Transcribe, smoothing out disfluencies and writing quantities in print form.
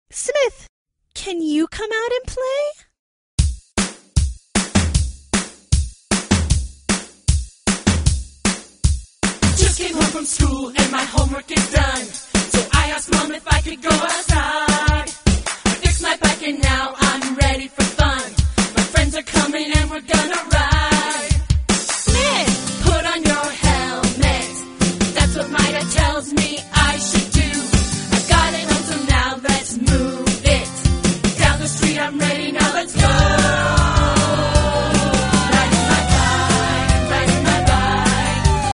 Smith, can you come out and play? Just came home from school and my homework is done. So I asked Mom if I could go outside. I fixed my bike and now I'm ready for fun. My friends are coming and we're gonna ride.